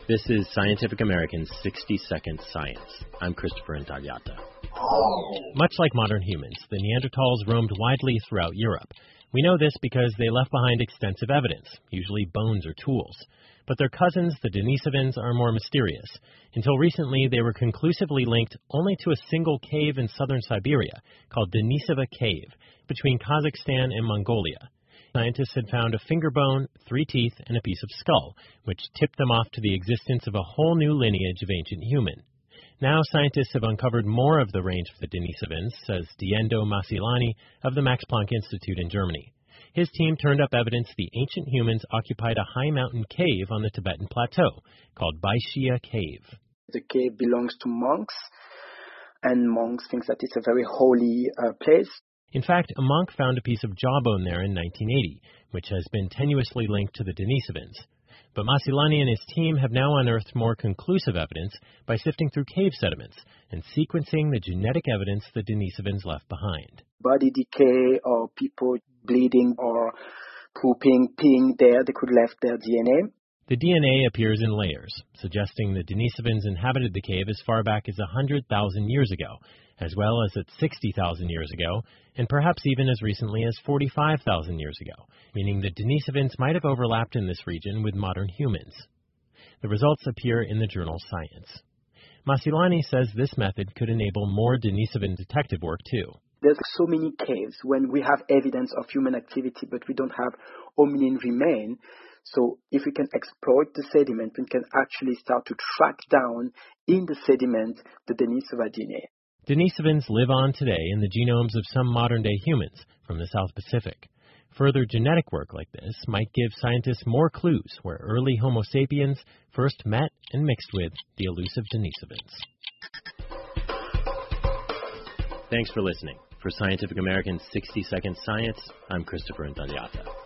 This is Scientific American's 60-Second Science. I'm Christopher Intagliata. Much like modern humans, the Neanderthals roamed widely throughout Europe. We know this because they left behind extensive evidence, usually bones or tools. But their cousins, the Denisovans, are more mysterious. Until recently, they were conclusively linked only to a single cave in southern Siberia, called Denisova Cave, between Kazakhstan and Mongolia. Scientists had found a finger bone, 3 teeth, and a piece of skull, which tipped them off to the existence of a whole new lineage of ancient human. Now scientists have uncovered more of the range of the Denisovans, says Diendo Masilani of the Max Planck Institute in Germany. His team turned up evidence the ancient humans occupied a high mountain cave on the Tibetan plateau, called Baishia Cave. The cave belongs to monks, and monks think that it's a very holy place. In fact, a monk found a piece of jawbone there in 1980, which has been tenuously linked to the Denisovans. But Masilani and his team have now unearthed more conclusive evidence by sifting through cave sediments and sequencing the genetic evidence the Denisovans left behind. Body decay or people bleeding or pooping, peeing there, they could left their DNA. The DNA appears in layers, suggesting the Denisovans inhabited the cave as far back as 100,000 years ago, as well as at 60,000 years ago, and perhaps even as recently as 45,000 years ago, meaning the Denisovans might have overlapped in this region with modern humans. The results appear in the journal Science. Masilani says this method could enable more Denisovan detective work too. There's so many caves when we have evidence of human activity, but we don't have hominin remain. So if we can exploit the sediment, we can actually start to track down in the sediment the Denisova DNA. Denisovans live on today in the genomes of some modern-day humans from the South Pacific. Further genetic work like this might give scientists more clues where early Homo sapiens first met and mixed with the elusive Denisovans. Thanks for listening. For Scientific American's 60-Second Science, I'm Christopher Intagliata.